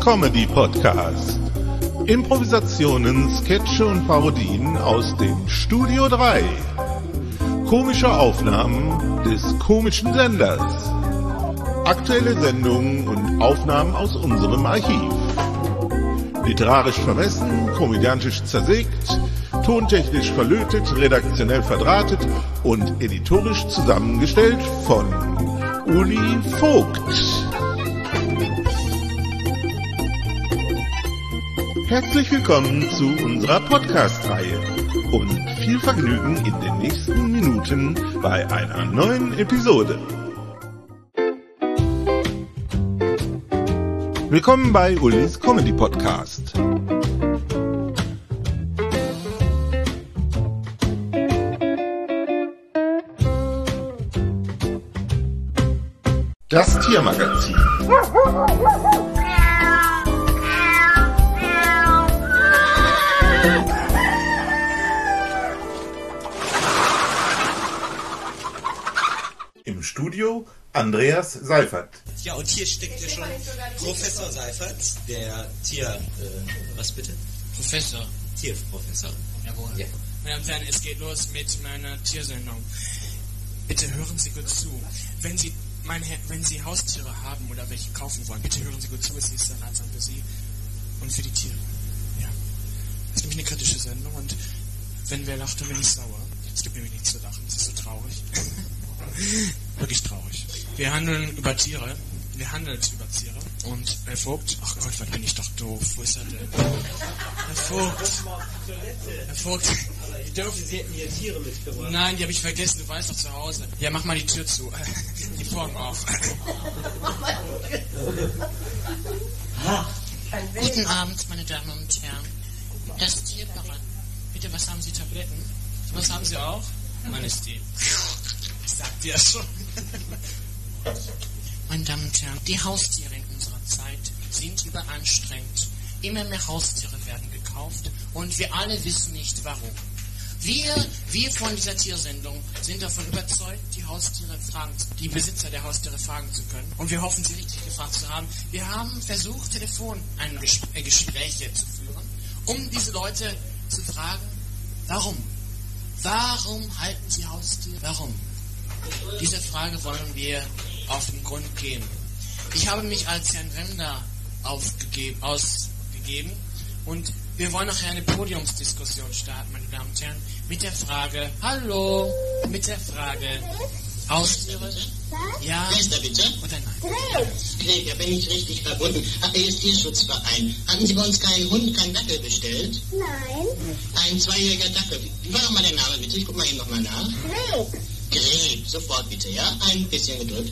Comedy Podcast. Improvisationen, Sketche und Parodien aus dem Studio 3. Komische Aufnahmen des komischen Senders. Aktuelle Sendungen und Aufnahmen aus unserem Archiv. Literarisch vermessen, komödiantisch zersägt, tontechnisch verlötet, redaktionell verdrahtet und editorisch zusammengestellt von Uli Vogt. Herzlich willkommen zu unserer Podcast-Reihe und viel Vergnügen in den nächsten Minuten bei einer neuen Episode. Willkommen bei Ulis Comedy Podcast. Das Tiermagazin. Im Studio Andreas Seifert. Ja, und hier steckt ja schon Professor Seifert, der was bitte? Professor. Tierprofessor. Jawohl. Ja. Meine Damen und Herren, es geht los mit meiner Tiersendung. Bitte hören Sie gut zu. Wenn Sie Haustiere haben oder welche kaufen wollen, bitte hören Sie gut zu, es ist sehr ratsam für Sie und für die Tiere. Ja. Das ist nämlich eine kritische Sendung und wenn wer lacht, dann bin ich sauer. Es gibt nämlich nichts zu lachen, es ist so traurig. Wirklich traurig. Wir handeln über Tiere. Wir handeln über Tiere. Und Herr Vogt, ach Gott, was bin ich doch doof. Wo ist er denn? Herr Vogt. Ich dachte, Sie hätten hier Tiere mitgebracht. Nein, die habe ich vergessen, du weißt doch zu Hause. Ja, mach mal die Tür zu. Die Vorhang auf. Guten Abend, meine Damen und Herren. Das Tierparadies. Bitte, was haben Sie, Tabletten? Was haben Sie auch? Mannesty. Ich sagte ja schon. Meine Damen und Herren, die Haustiere in unserer Zeit sind überanstrengt. Immer mehr Haustiere werden gekauft und wir alle wissen nicht warum. Wir von dieser Tiersendung sind davon überzeugt, die Besitzer der Haustiere fragen zu können. Und wir hoffen, sie richtig gefragt zu haben. Wir haben versucht, Gespräche zu führen, um diese Leute zu fragen, warum? Warum halten Sie Haustiere? Warum? Diese Frage wollen wir auf den Grund gehen. Ich habe mich als Herrn Remder ausgegeben und wir wollen nachher eine Podiumsdiskussion starten, meine Damen und Herren, mit der Frage, Haustiere? Ja. Wer ist da bitte? Oder nein? Greg, da bin ich richtig verbunden. Ach, hier ist Tierschutzverein. Hatten Sie bei uns keinen Hund, keinen Dackel bestellt? Nein. Ein 2-jähriger Dackel. Wie war nochmal der Name bitte? Ich guck mal eben nochmal nach. Greg. Greg, sofort bitte, ja? Ein bisschen Geduld.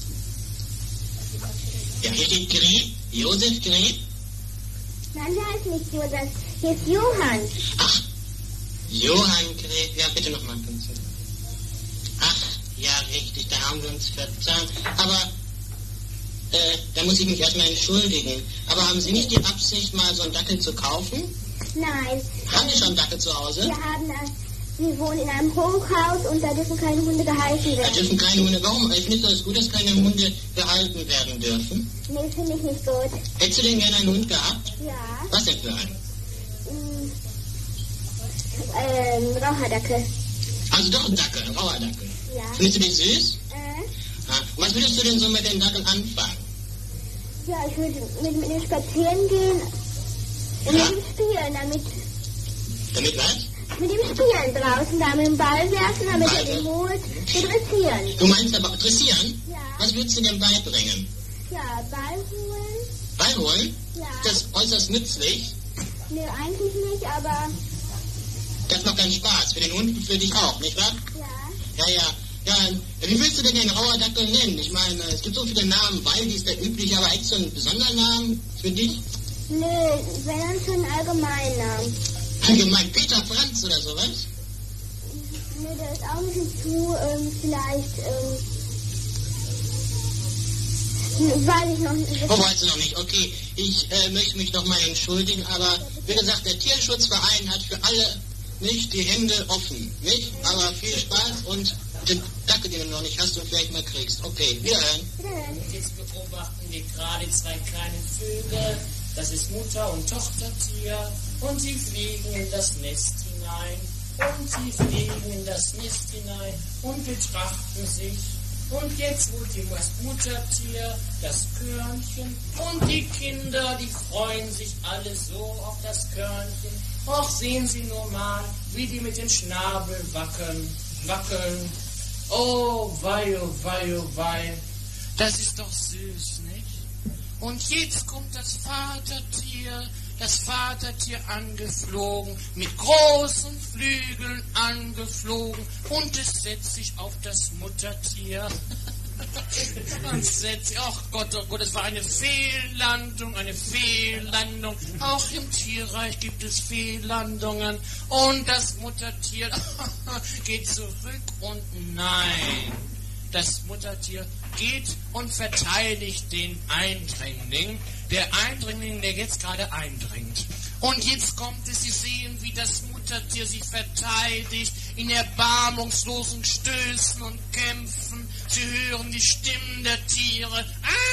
Ja, hier steht Greg. Josef Greg. Nein, der heißt nicht Josef. Hier ist Johann. Ach, Johann Greg. Ja, bitte nochmal. Ach, ja, richtig, da haben wir uns verzahnt. Aber, da muss ich mich erstmal entschuldigen. Aber haben Sie nicht die Absicht, mal so einen Dackel zu kaufen? Nein. Haben Sie schon einen Dackel zu Hause? Wir wohnen in einem Hochhaus und da dürfen keine Hunde gehalten Da werden. dürfen keine Hunde. Warum? Ich finde es gut, dass keine Hunde gehalten werden dürfen. Nee, finde ich nicht gut. Hättest du denn gerne einen Hund gehabt? Ja. Was denn für einen? Raucherdackel. Also doch ein Dackel, ein rauer Dackel. Ja. Findest du den süß? Und was würdest du denn so mit dem Dackel anfangen? Ja, ich würde mit ihm spazieren gehen und mit ihm spielen, Damit was? mit ihm spielen draußen, da mit dem Ball werfen, damit er den holt, und dressieren. Du meinst aber dressieren? Ja. Was würdest du denn beibringen? Ja, Ball holen. Ball holen? Ja. Das ist äußerst nützlich. Nee, eigentlich nicht, aber Das macht keinen Spaß. Für den Hund und für dich auch, nicht wahr? ja. Ja, wie willst du denn den Rauerdackel nennen? Ich meine, es gibt so viele Namen. Waldi ist der übliche, aber hättest du einen besonderen Namen für dich? Nee, wenn dann schon einen allgemeinen Namen. Allgemein Peter Franz oder sowas? Nee, der ist auch ein bisschen zu, vielleicht, weiß ich noch nicht. Oh, weißt du noch nicht? Okay, ich möchte mich noch mal entschuldigen, aber wie gesagt, der Tierschutzverein hat für alle nicht die Hände offen, nicht? Aber viel Spaß und den Dackel, den du noch nicht hast und vielleicht mal kriegst. Okay, wiederhören. Jetzt beobachten wir gerade zwei kleine Vögel, Das ist Mutter- und Tochtertier und sie fliegen in das Nest hinein. Und sie fliegen in das Nest hinein und betrachten sich. Und jetzt holt das Muttertier das Körnchen und die Kinder, die freuen sich alle so auf das Körnchen. Och, sehen Sie nur mal, wie die mit dem Schnabel wackeln. Oh wei, oh wei, oh wei. Das ist doch süß, nicht? Und jetzt kommt das Vatertier angeflogen, mit großen Flügeln angeflogen und es setzt sich auf das Muttertier. Und setzt sich, ach Gott, es war eine Fehllandung. Auch im Tierreich gibt es Fehllandungen. Und das Muttertier geht zurück und nein. Das Muttertier geht und verteidigt den Eindringling. Der Eindringling, der jetzt gerade eindringt. Und jetzt kommt es, Sie sehen, wie das Muttertier sich verteidigt, in erbarmungslosen Stößen und Kämpfen. Sie hören die Stimmen der Tiere.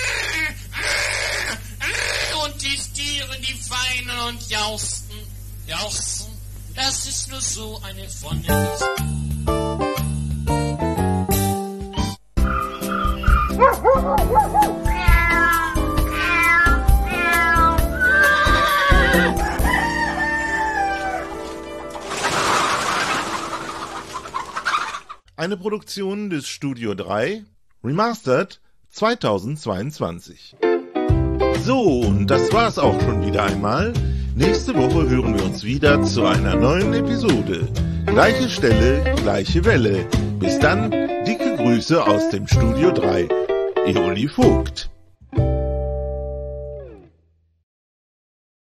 Und die Tiere, die weinen und jauchzen. Das ist nur so eine Wonne. Eine Produktion des Studio 3, Remastered 2022. So, und das war's auch schon wieder einmal. Nächste Woche hören wir uns wieder zu einer neuen Episode. Gleiche Stelle, gleiche Welle. Bis dann, dicke Grüße aus dem Studio 3. Ihr Uli Vogt.